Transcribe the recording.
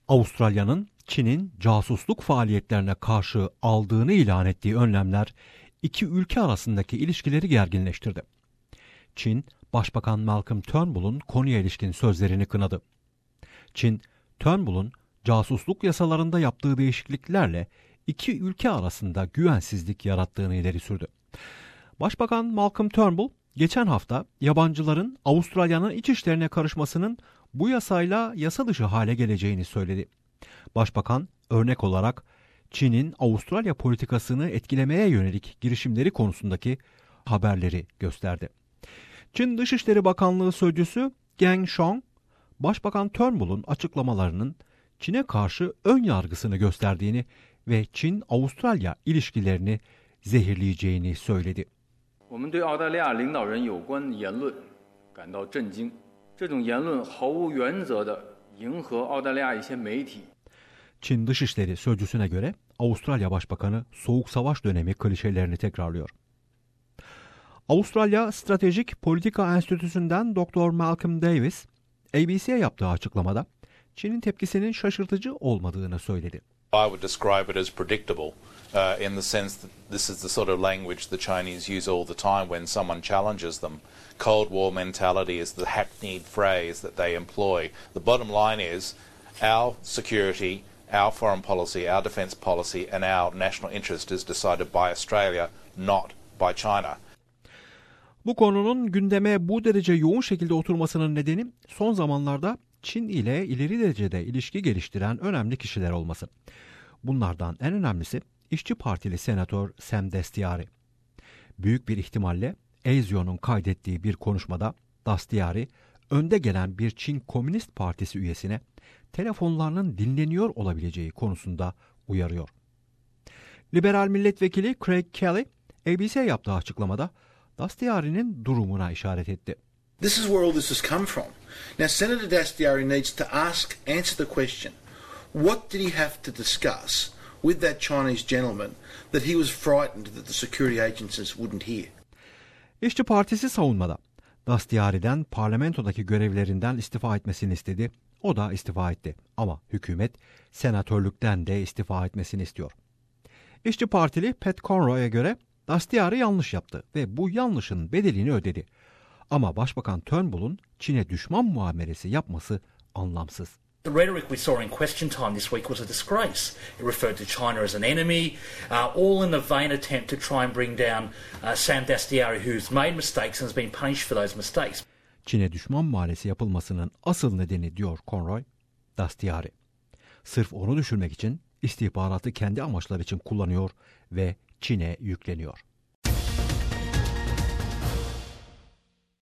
Avustralya'nın Çin'in casusluk faaliyetlerine karşı aldığını ilan ettiği önlemler iki ülke arasındaki ilişkileri gerginleştirdi. Çin, Başbakan Malcolm Turnbull'un konuya ilişkin sözlerini kınadı. Çin, Turnbull'un casusluk yasalarında yaptığı değişikliklerle iki ülke arasında güvensizlik yarattığını ileri sürdü. Başbakan Malcolm Turnbull, geçen hafta yabancıların Avustralya'nın iç işlerine karışmasının bu yasayla yasa dışı hale geleceğini söyledi. Başbakan örnek olarak Çin'in Avustralya politikasını etkilemeye yönelik girişimleri konusundaki haberleri gösterdi. Çin Dışişleri Bakanlığı Sözcüsü Geng Shuang, Başbakan Turnbull'un açıklamalarının Çin'e karşı ön yargısını gösterdiğini ve Çin-Avustralya ilişkilerini zehirleyeceğini söyledi. 我们对澳大利亚领导人有关言论感到震惊，这种言论毫无原则地迎合澳大利亚一些媒体。 Çin Dışişleri Sözcüsü'ne göre Avustralya Başbakanı Soğuk Savaş dönemi klişelerini tekrarlıyor. Avustralya Stratejik Politika Enstitüsü'nden Dr. Malcolm Davis, ABC'ye yaptığı açıklamada Çin'in tepkisinin şaşırtıcı olmadığını söyledi. I would describe it as predictable in the sense that this is the sort of language the Chinese use all the time when someone challenges them. Cold War mentality is the hackneyed phrase that they employ. The bottom line is our security, our foreign policy, our defence policy and our national interest is decided by Australia, not by China. Bu konunun gündeme bu derece yoğun şekilde oturmasının nedeni son zamanlarda Çin ile ileri derecede ilişki geliştiren önemli kişiler olması. Bunlardan en önemlisi İşçi Partili Senatör Sam Dastyari. Büyük bir ihtimalle ASIO'nun kaydettiği bir konuşmada Dastyari, önde gelen bir Çin Komünist Partisi üyesine telefonlarının dinleniyor olabileceği konusunda uyarıyor. Liberal milletvekili Craig Kelly, ABC'ye yaptığı açıklamada Dastyari'nin durumuna işaret etti. This is where all this has come from. Now, Senator Dastyari needs to answer the question, what did he have to discuss with that Chinese gentleman that he was frightened that the security agencies wouldn't hear? İşçi Partisi savunmada Dastyari'den parlamentodaki görevlerinden istifa etmesini istedi. O da istifa etti. Ama hükümet senatörlükten de istifa etmesini istiyor. İşçi Partili Pat Conroy'a göre Dastyari yanlış yaptı ve bu yanlışın bedelini ödedi. Ama Başbakan Turnbull'un Çin'e düşman muamelesi yapması anlamsız. The rhetoric we saw in Question Time this week was a disgrace. It referred to China as an enemy, all in the vain attempt to try and bring down Sam Dastyari, who's made mistakes and has been punished for those mistakes. Çin'e düşman muamelesi yapılmasının asıl nedeni, diyor Conroy, Dastyari. Sırf onu düşürmek için istihbaratı kendi amaçları için kullanıyor ve Çin'e yükleniyor.